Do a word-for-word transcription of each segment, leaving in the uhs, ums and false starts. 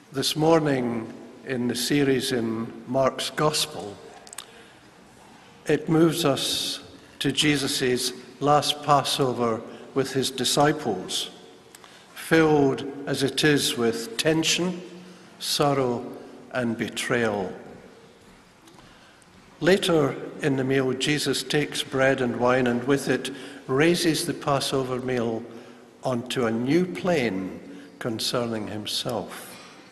This morning in the series in Mark's Gospel, it moves us to Jesus' last Passover with his disciples, filled as it is with tension, sorrow, and betrayal. Later in the meal, Jesus takes bread and wine and with it raises the Passover meal onto a new plane concerning himself.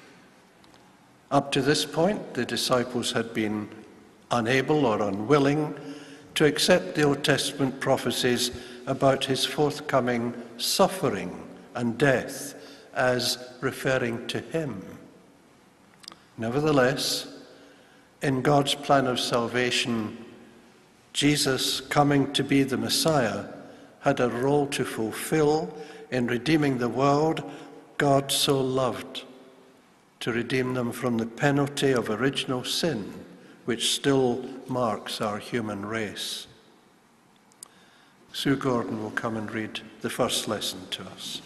Up to this point, the disciples had been unable or unwilling to accept the Old Testament prophecies about his forthcoming suffering and death as referring to him. Nevertheless, in God's plan of salvation, Jesus, coming to be the Messiah, had a role to fulfill in redeeming the world God so loved, to redeem them from the penalty of original sin, which still marks our human race. Sue Gordon will come and read the first lesson to us.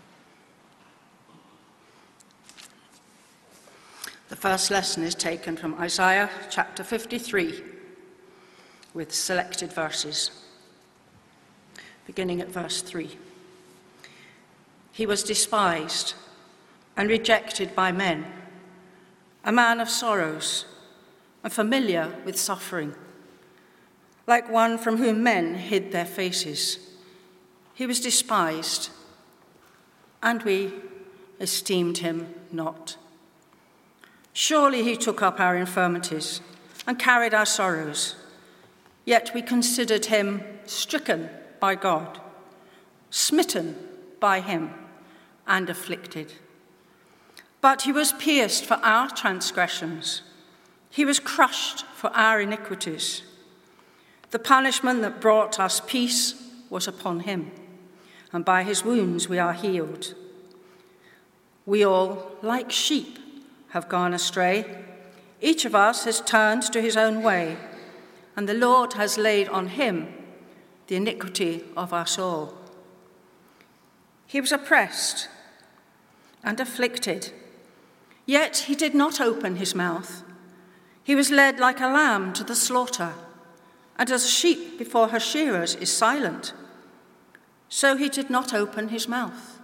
The first lesson is taken from Isaiah chapter fifty-three, with selected verses, beginning at verse three. He was despised and rejected by men, a man of sorrows and familiar with suffering, like one from whom men hid their faces. He was despised, and we esteemed him not. Surely he took up our infirmities and carried our sorrows, yet we considered him stricken by God, smitten by him, and afflicted. But he was pierced for our transgressions. He was crushed for our iniquities. The punishment that brought us peace was upon him, and by his wounds we are healed. We all, like sheep, have gone astray. Each of us has turned to his own way, and the Lord has laid on him the iniquity of us all. He was oppressed and afflicted, yet he did not open his mouth. He was led like a lamb to the slaughter, and as a sheep before her shearers is silent, so he did not open his mouth.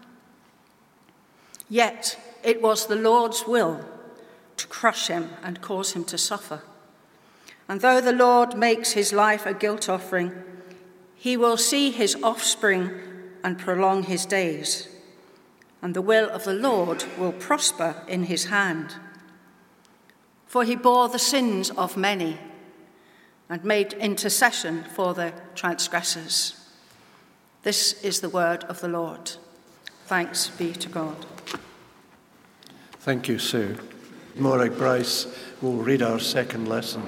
Yet it was the Lord's will to crush him and cause him to suffer. And though the Lord makes his life a guilt offering, he will see his offspring and prolong his days, and the will of the Lord will prosper in his hand. For he bore the sins of many and made intercession for the transgressors. This is the word of the Lord. Thanks be to God. Thank you, Sue. Morag Bryce will read our second lesson.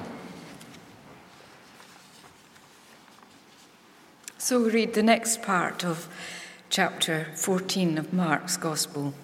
So we read the next part of chapter fourteen of Mark's Gospel.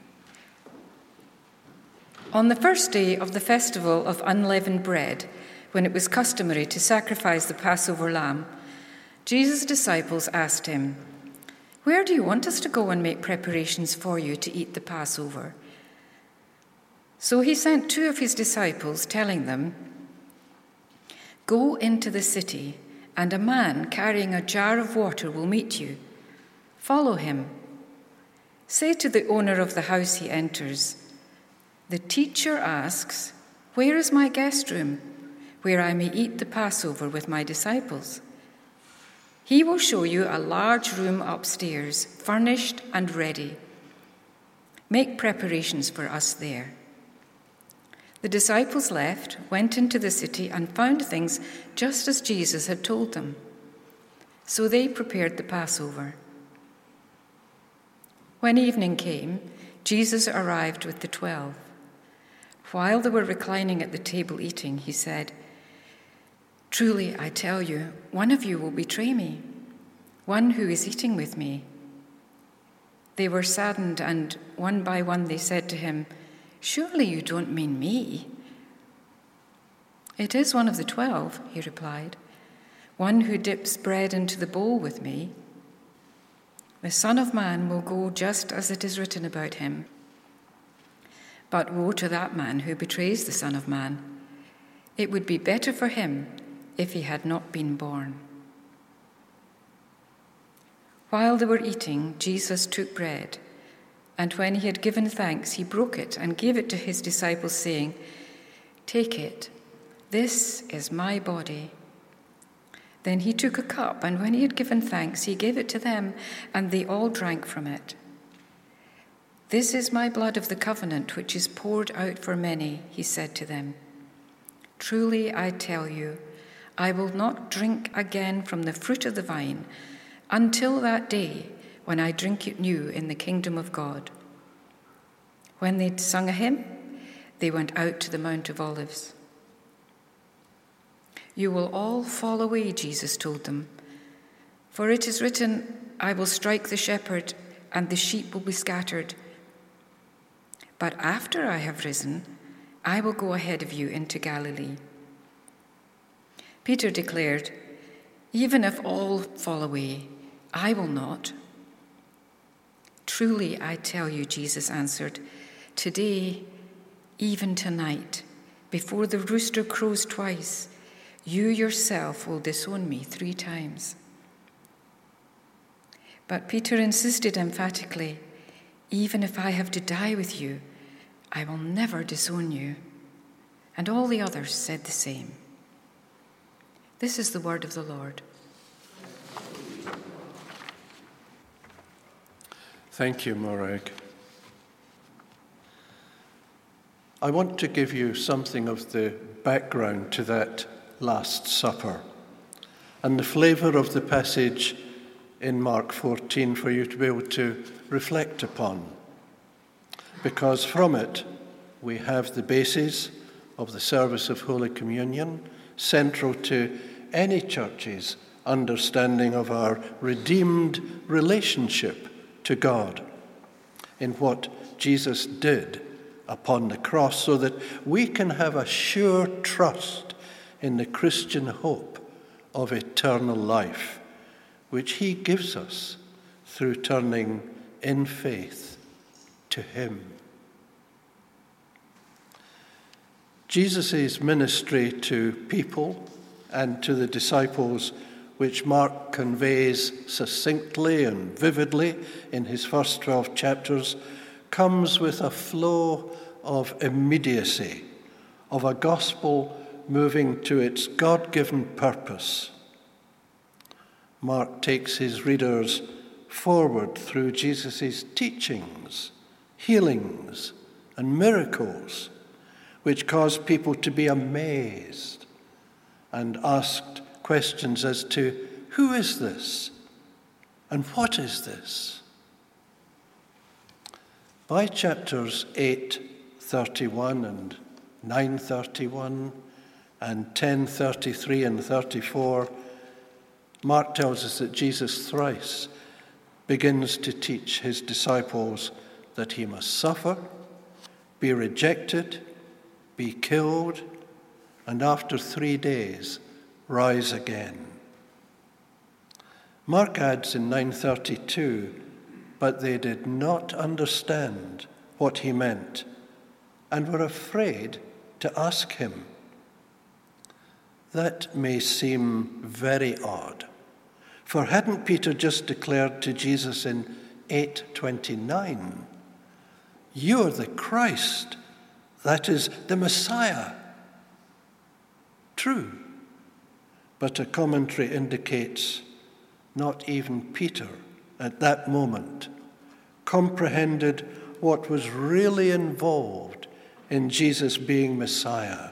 On the first day of the festival of unleavened bread, when it was customary to sacrifice the Passover lamb, Jesus' disciples asked him, "Where do you want us to go and make preparations for you to eat the Passover?" So he sent two of his disciples, telling them, "Go into the city, and a man carrying a jar of water will meet you. Follow him. Say to the owner of the house he enters, 'The teacher asks, where is my guest room, where I may eat the Passover with my disciples?' He will show you a large room upstairs, furnished and ready. Make preparations for us there." The disciples left, went into the city, and found things just as Jesus had told them. So they prepared the Passover. When evening came, Jesus arrived with the twelve. While they were reclining at the table eating, he said, "Truly, I tell you, one of you will betray me, one who is eating with me." They were saddened, and one by one they said to him, "Surely you don't mean me?" "It is one of the twelve," he replied, "one who dips bread into the bowl with me. The Son of Man will go just as it is written about him. But woe to that man who betrays the Son of Man. It would be better for him if he had not been born." While they were eating, Jesus took bread, and when he had given thanks, he broke it and gave it to his disciples, saying, "Take it, this is my body." Then he took a cup, and when he had given thanks, he gave it to them, and they all drank from it. "This is my blood of the covenant, which is poured out for many," he said to them. "Truly I tell you, I will not drink again from the fruit of the vine until that day when I drink it new in the kingdom of God." When they'd sung a hymn, they went out to the Mount of Olives. "You will all fall away," Jesus told them, "for it is written, 'I will strike the shepherd, and the sheep will be scattered.' But after I have risen, I will go ahead of you into Galilee." Peter declared, "Even if all fall away, I will not." "Truly, I tell you," Jesus answered, "today, even tonight, before the rooster crows twice, you yourself will disown me three times." But Peter insisted emphatically, "Even if I have to die with you, I will never disown you." And all the others said the same. This is the word of the Lord. Thank you, Morag. I want to give you something of the background to that Last Supper and the flavour of the passage in Mark fourteen for you to be able to reflect upon, because from it we have the basis of the service of Holy Communion, central to any church's understanding of our redeemed relationship to God in what Jesus did upon the cross, so that we can have a sure trust in the Christian hope of eternal life, which he gives us through turning in faith to him. Jesus' ministry to people and to the disciples, which Mark conveys succinctly and vividly in his first twelve chapters, comes with a flow of immediacy, of a gospel moving to its God-given purpose. Mark takes his readers forward through Jesus' teachings, healings, and miracles, which cause people to be amazed and asked questions as to who is this and what is this? By chapters eight thirty-one and nine thirty-one and ten thirty-three and thirty-four, Mark tells us that Jesus thrice begins to teach his disciples that he must suffer, be rejected, be killed, and after three days rise again. Mark adds in nine thirty-two, "But they did not understand what he meant and were afraid to ask him." That may seem very odd, for hadn't Peter just declared to Jesus in eight twenty-nine, "You are the Christ, that is, the Messiah"? True, but a commentary indicates not even Peter at that moment comprehended what was really involved in Jesus being Messiah.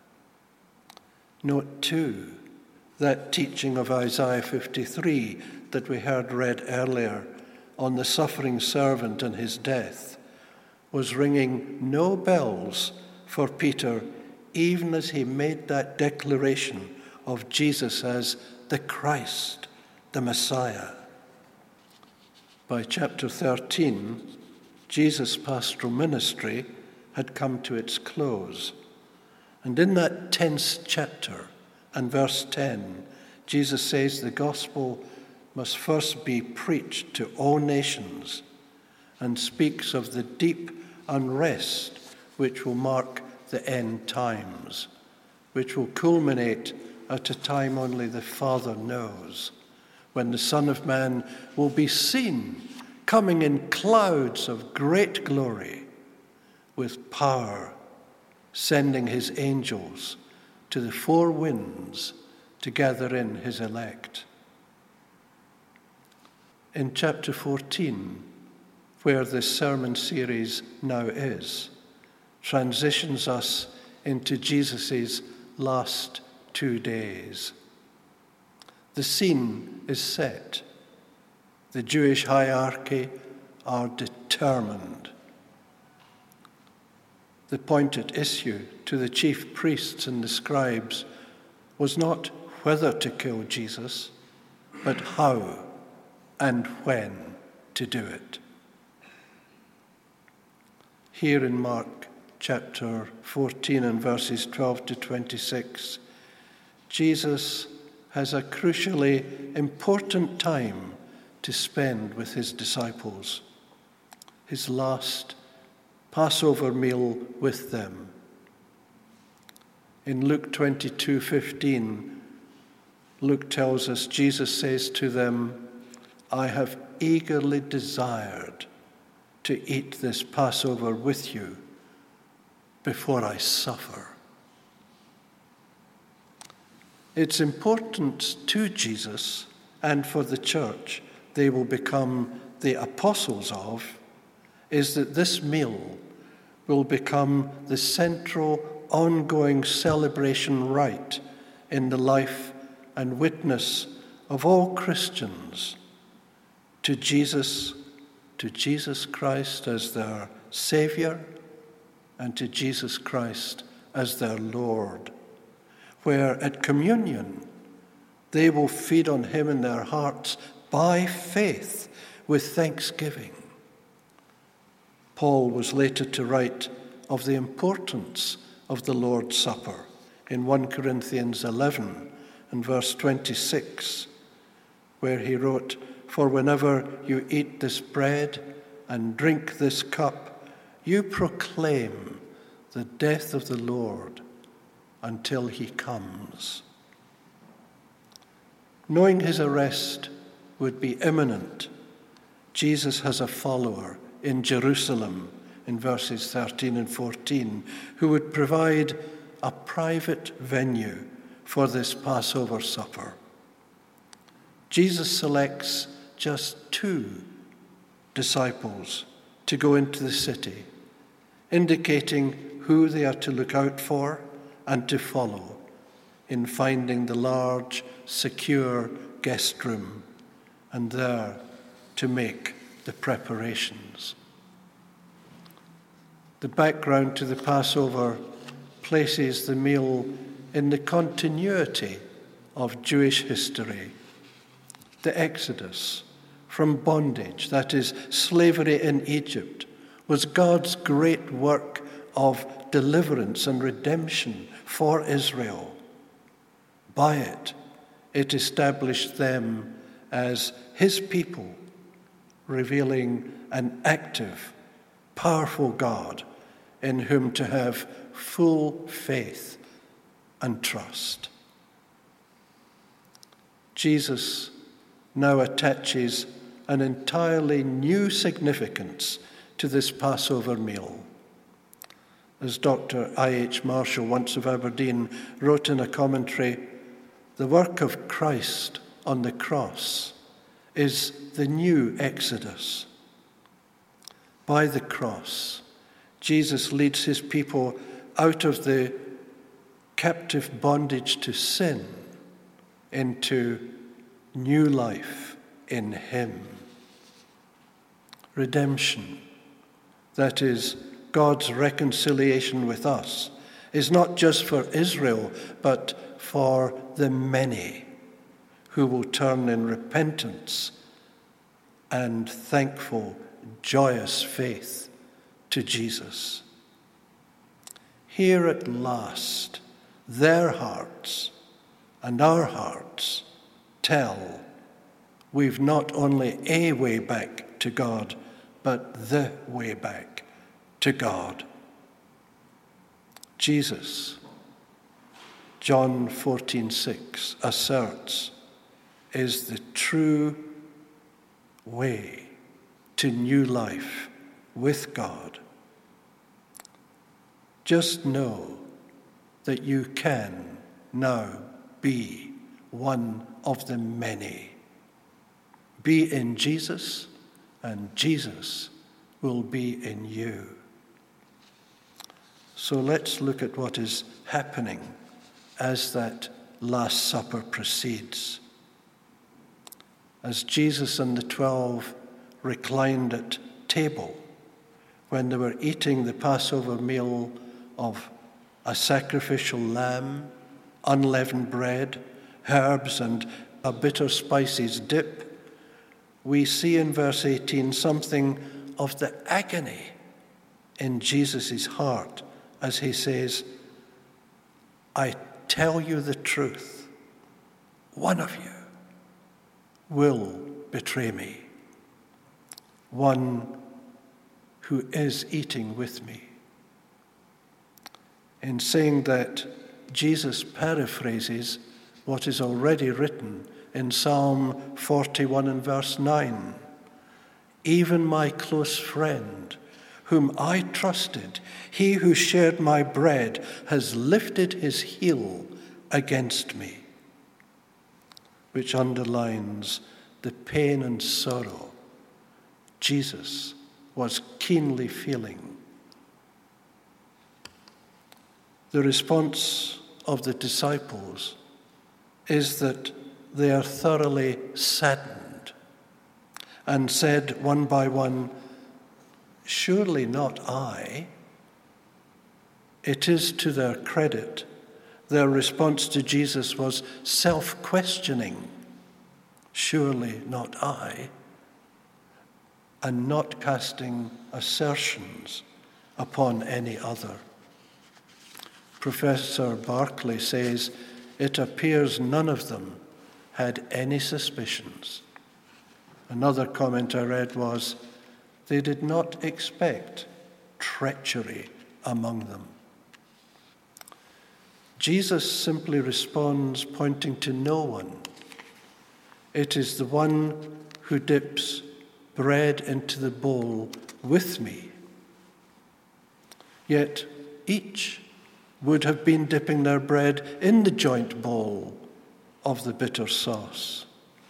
Note too that teaching of Isaiah fifty-three that we heard read earlier on the suffering servant and his death was ringing no bells for Peter, even as he made that declaration of Jesus as the Christ, the Messiah. By chapter thirteen, Jesus' pastoral ministry had come to its close. And in that tense chapter and verse ten, Jesus says the gospel must first be preached to all nations, and speaks of the deep unrest which will mark the end times, which will culminate at a time only the Father knows, when the Son of Man will be seen coming in clouds of great glory with power, sending his angels to the four winds to gather in his elect. In chapter fourteen, where this sermon series now is, transitions us into Jesus' last two days. The scene is set. The Jewish hierarchy are determined. The point at issue to the chief priests and the scribes was not whether to kill Jesus, but how and when to do it. Here in Mark chapter fourteen and verses twelve to twenty-six, Jesus has a crucially important time to spend with his disciples, his last Passover meal with them. In Luke twenty-two fifteen, Luke tells us Jesus says to them, "I have eagerly desired to eat this Passover with you before I suffer." It's important to Jesus and for the church they will become the apostles of, is that this meal will become the central, ongoing celebration rite in the life and witness of all Christians to Jesus, to Jesus Christ as their Savior, and to Jesus Christ as their Lord, where at communion they will feed on him in their hearts by faith with thanksgiving. Paul was later to write of the importance of the Lord's Supper in First Corinthians eleven and verse twenty-six, where he wrote, "For whenever you eat this bread and drink this cup, you proclaim the death of the Lord until he comes." Knowing his arrest would be imminent, Jesus has a follower in Jerusalem in verses thirteen and fourteen who would provide a private venue for this Passover supper. Jesus selects just two disciples to go into the city, indicating who they are to look out for and to follow in finding the large, secure guest room and there to make the preparations. The background to the Passover places the meal in the continuity of Jewish history. The Exodus from bondage, that is, slavery in Egypt, was God's great work of deliverance and redemption for Israel. By it, it established them as his people, revealing an active, powerful God in whom to have full faith and trust. Jesus now attaches an entirely new significance to this Passover meal. As Doctor I H Marshall, once of Aberdeen, wrote in a commentary, the work of Christ on the cross is the new Exodus. By the cross, Jesus leads his people out of the captive bondage to sin into new life in him. Redemption, that is, God's reconciliation with us, is not just for Israel, but for the many who will turn in repentance and thankful, joyous faith to Jesus. Here at last, their hearts and our hearts tell we've not only a way back to God, but the way back to God. Jesus, John fourteen six, asserts, is the true way to new life with God. Just know that you can now be one of the many. Be in Jesus, and Jesus will be in you. So let's look at what is happening as that Last Supper proceeds. As Jesus and the twelve reclined at table when they were eating the Passover meal of a sacrificial lamb, unleavened bread, herbs, and a bitter spices dip, we see in verse eighteen something of the agony in Jesus' heart as he says, I tell you the truth, one of you will betray me, one who is eating with me. In saying that, Jesus paraphrases what is already written in Psalm forty-one and verse nine. Even my close friend, whom I trusted, he who shared my bread, has lifted his heel against me, which underlines the pain and sorrow Jesus was keenly feeling. The response of the disciples is that they are thoroughly saddened and said one by one, surely not I. It is to their credit. Their response to Jesus was self-questioning. Surely not I. And not casting assertions upon any other. Professor Barclay says, it appears none of them had any suspicions. Another comment I read was, they did not expect treachery among them. Jesus simply responds, pointing to no one. It is the one who dips bread into the bowl with me. Yet each would have been dipping their bread in the joint bowl of the bitter sauce.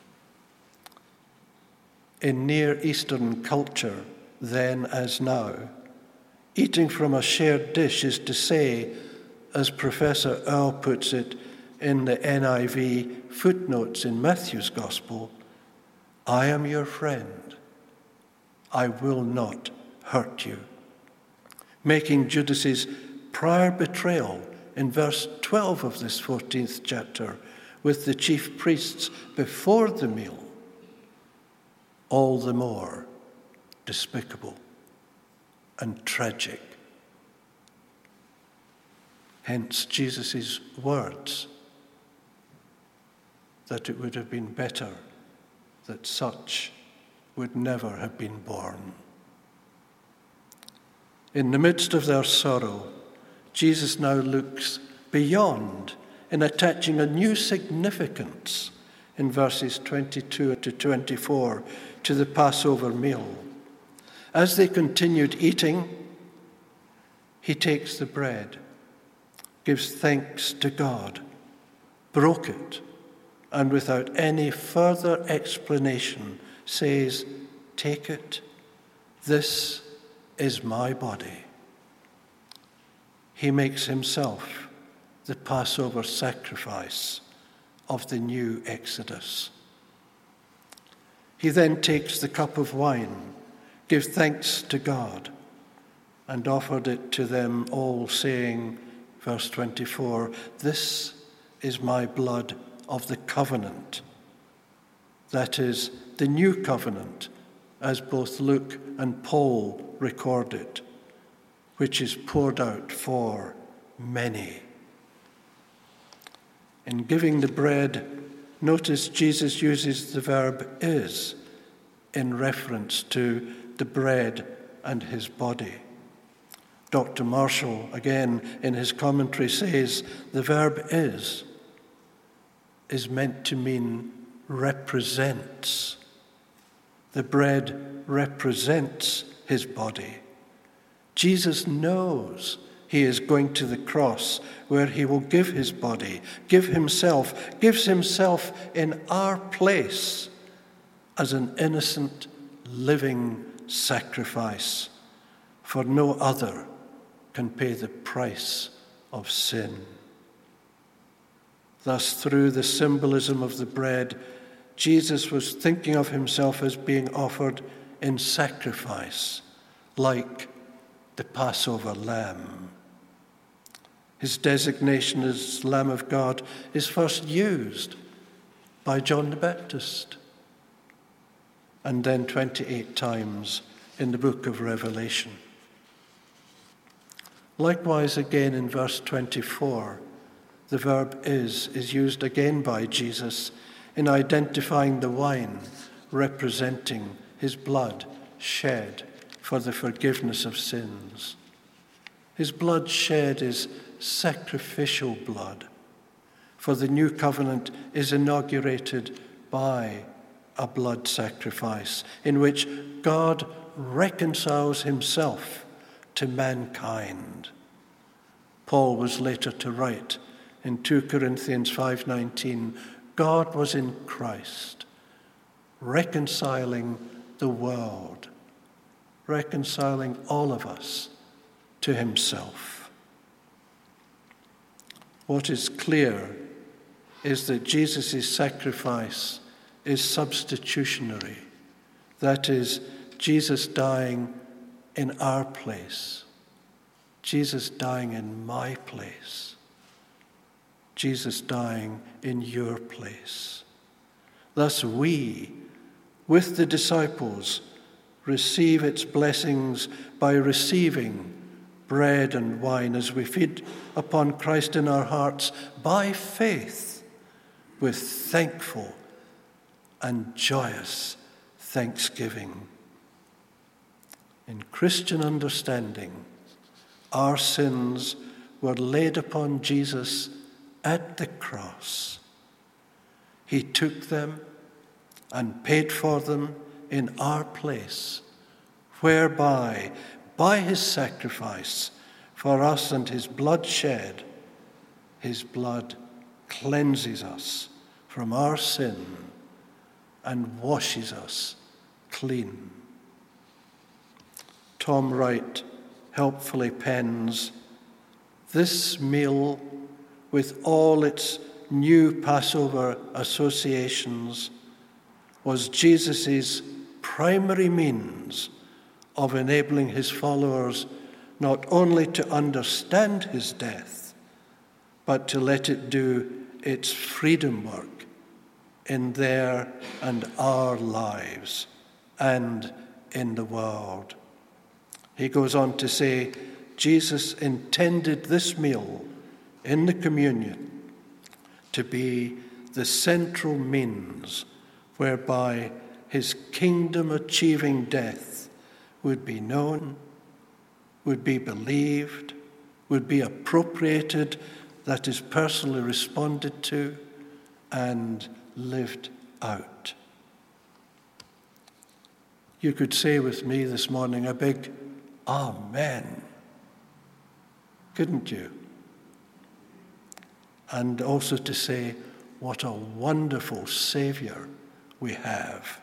In Near Eastern culture, then as now, eating from a shared dish is to say, as Professor Earle puts it in the N I V footnotes in Matthew's Gospel, I am your friend. I will not hurt you. Making Judas's prior betrayal in verse twelve of this fourteenth chapter with the chief priests before the meal all the more despicable and tragic. Hence Jesus' words that it would have been better that such would never have been born. In the midst of their sorrow, Jesus now looks beyond in attaching a new significance in verses twenty-two to twenty-four to the Passover meal. As they continued eating, he takes the bread, gives thanks to God, broke it, and without any further explanation says, take it, this is my body. He makes himself the Passover sacrifice of the new Exodus. He then takes the cup of wine, gives thanks to God, and offered it to them all, saying, verse twenty-four, this is my blood of the covenant. That is, the new covenant, as both Luke and Paul record it, which is poured out for many. In giving the bread, notice Jesus uses the verb is in reference to the bread and his body. Doctor Marshall, again in his commentary, says the verb is is meant to mean represents. The bread represents his body. Jesus knows he is going to the cross where he will give his body, give himself, gives himself in our place as an innocent, living sacrifice, for no other can pay the price of sin. Thus, through the symbolism of the bread, Jesus was thinking of himself as being offered in sacrifice, like the Passover lamb. His designation as Lamb of God is first used by John the Baptist, and then twenty-eight times in the book of Revelation. Likewise, again in verse twenty-four, the verb is is used again by Jesus in identifying the wine representing his blood shed for the forgiveness of sins. His blood shed is sacrificial blood, for the new covenant is inaugurated by a blood sacrifice in which God reconciles himself to mankind. Paul was later to write in two Corinthians five nineteen, God was in Christ, reconciling the world, reconciling all of us to himself. What is clear is that Jesus' sacrifice is substitutionary. That is, Jesus dying in our place, Jesus dying in my place, Jesus dying in your place. Thus we, with the disciples, receive its blessings by receiving bread and wine as we feed upon Christ in our hearts by faith, with thankful and joyous thanksgiving. In Christian understanding, our sins were laid upon Jesus at the cross. He took them and paid for them in our place, whereby, by his sacrifice for us and his blood shed, his blood cleanses us from our sin and washes us clean. Tom Wright helpfully pens, this meal, with all its new Passover associations, was Jesus' primary means of enabling his followers not only to understand his death, but to let it do its freedom work in their and our lives and in the world. He goes on to say, Jesus intended this meal in the communion to be the central means whereby his kingdom-achieving death would be known, would be believed, would be appropriated, that is personally responded to, and lived out. You could say with me this morning a big Amen, couldn't you? And also to say, what a wonderful Savior we have.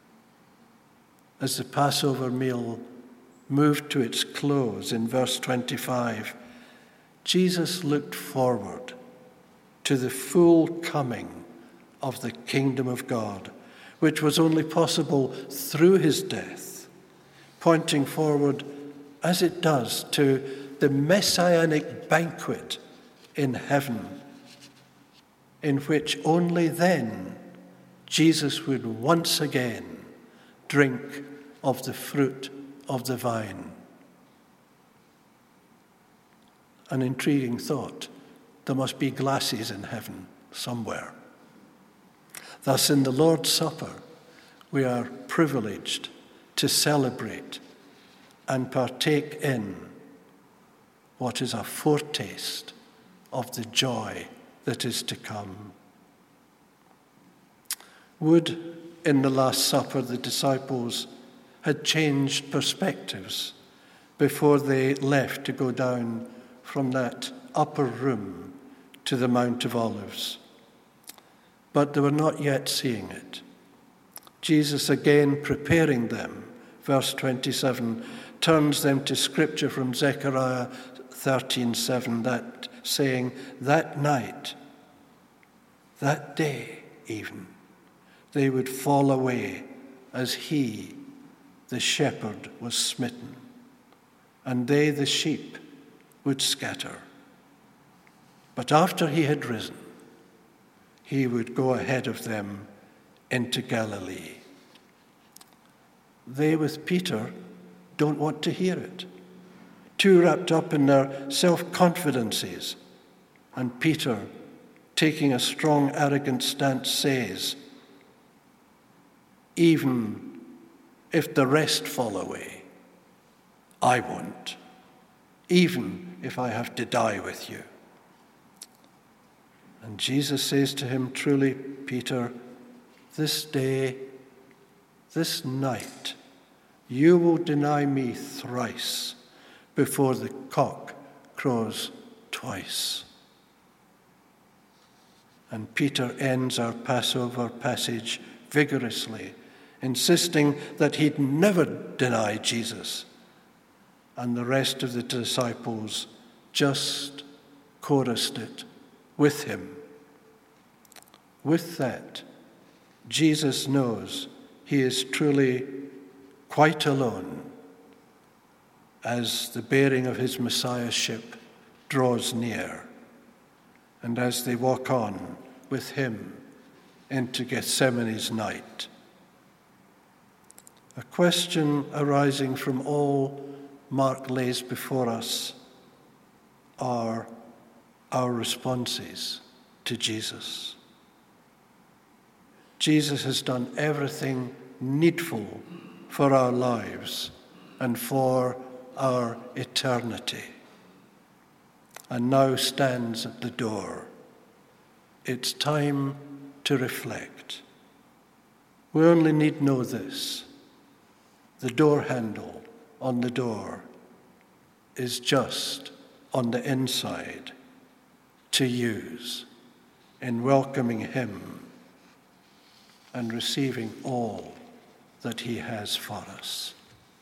As the Passover meal moved to its close in verse twenty-five, Jesus looked forward to the full coming of the kingdom of God, which was only possible through his death, pointing forward, as it does, to the messianic banquet in heaven, in which only then Jesus would once again drink of the fruit of the vine. An intriguing thought. There must be glasses in heaven somewhere. Thus, in the Lord's Supper, we are privileged to celebrate and partake in what is a foretaste of the joy that is to come. Would, in the Last Supper, the disciples had changed perspectives before they left to go down from that upper room to the Mount of Olives. But they were not yet seeing it. Jesus, again preparing them, verse twenty-seven, turns them to scripture from Zechariah thirteen seven, that saying, that night, that day even, they would fall away as he, the shepherd, was smitten, and they, the sheep, would scatter. But after he had risen, he would go ahead of them into Galilee. They, with Peter, don't want to hear it. Too wrapped up in their self-confidences. And Peter, taking a strong, arrogant stance, says, even if the rest fall away, I won't, even if I have to die with you. And Jesus says to him, truly, Peter, this day, this night, you will deny me thrice before the cock crows twice. And Peter ends our Passover passage vigorously, insisting that he'd never deny Jesus. And the rest of the disciples just chorused it with him. With that, Jesus knows he is truly quite alone as the bearing of his Messiahship draws near, and as they walk on with him into Gethsemane's night. A question arising from all Mark lays before us are our responses to Jesus. Jesus has done everything needful for our lives and for our eternity, and now stands at the door. It's time to reflect. We only need know this: the door handle on the door is just on the inside to use in welcoming him and receiving all that he has for us.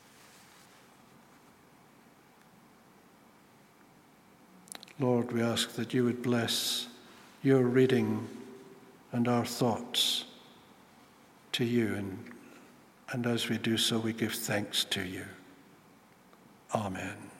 Lord, we ask that you would bless your reading and our thoughts to you, and, and as we do so, we give thanks to you. Amen.